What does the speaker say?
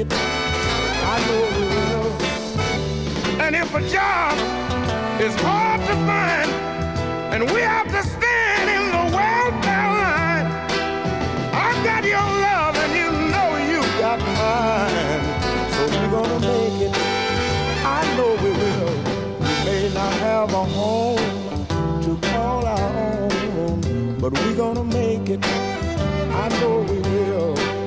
it. I know we will. And if a job is hard to find, and we have to stand in the welfare line, I've got your love and you know you got mine. So we're gonna make it. I know we will. We may not have a home to call our own, but we're gonna make it. I know we will.